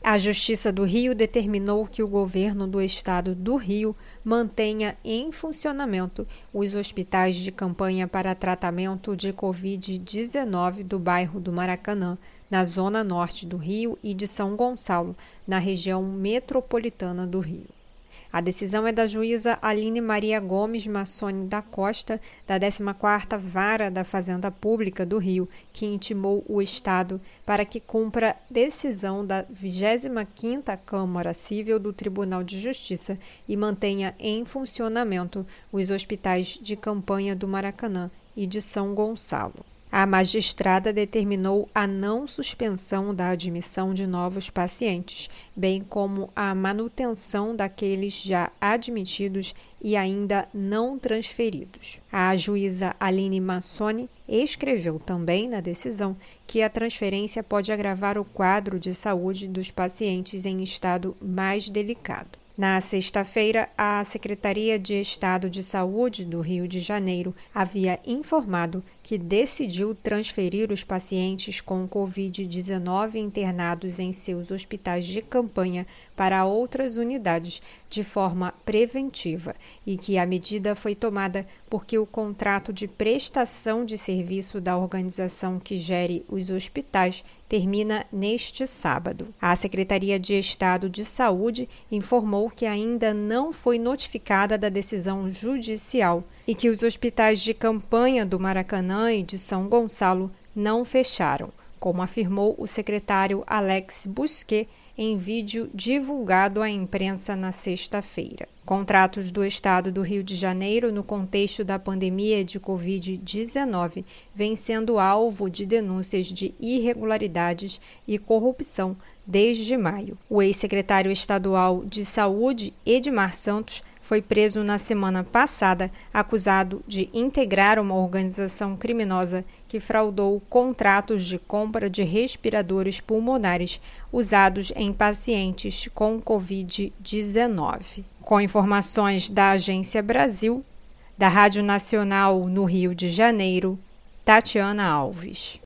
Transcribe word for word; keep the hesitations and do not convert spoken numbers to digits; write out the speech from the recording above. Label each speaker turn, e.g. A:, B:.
A: A Justiça do Rio determinou que o governo do estado do Rio mantenha em funcionamento os hospitais de campanha para tratamento de covid dezenove do bairro do Maracanã, na zona norte do Rio, e de São Gonçalo, na região metropolitana do Rio. A decisão é da juíza Aline Maria Gomes Massoni da Costa, da décima quarta Vara da Fazenda Pública do Rio, que intimou o Estado para que cumpra decisão da vigésima quinta Câmara Civil do Tribunal de Justiça e mantenha em funcionamento os hospitais de campanha do Maracanã e de São Gonçalo. A magistrada determinou a não suspensão da admissão de novos pacientes, bem como a manutenção daqueles já admitidos e ainda não transferidos. A juíza Aline Massoni escreveu também na decisão que a transferência pode agravar o quadro de saúde dos pacientes em estado mais delicado. Na sexta-feira, a Secretaria de Estado de Saúde do Rio de Janeiro havia informado que decidiu transferir os pacientes com covid dezenove internados em seus hospitais de campanha para outras unidades de forma preventiva e que a medida foi tomada porque o contrato de prestação de serviço da organização que gere os hospitais termina neste sábado. A Secretaria de Estado de Saúde informou que ainda não foi notificada da decisão judicial e que os hospitais de campanha do Maracanã e de São Gonçalo não fecharam, como afirmou o secretário Alex Busquet em vídeo divulgado à imprensa na sexta-feira. Contratos do Estado do Rio de Janeiro no contexto da pandemia de covid dezenove vêm sendo alvo de denúncias de irregularidades e corrupção desde maio. O ex-secretário estadual de Saúde, Edmar Santos, foi preso na semana passada, acusado de integrar uma organização criminosa que fraudou contratos de compra de respiradores pulmonares usados em pacientes com covid dezenove. Com informações da Agência Brasil, da Rádio Nacional no Rio de Janeiro, Tatiana Alves.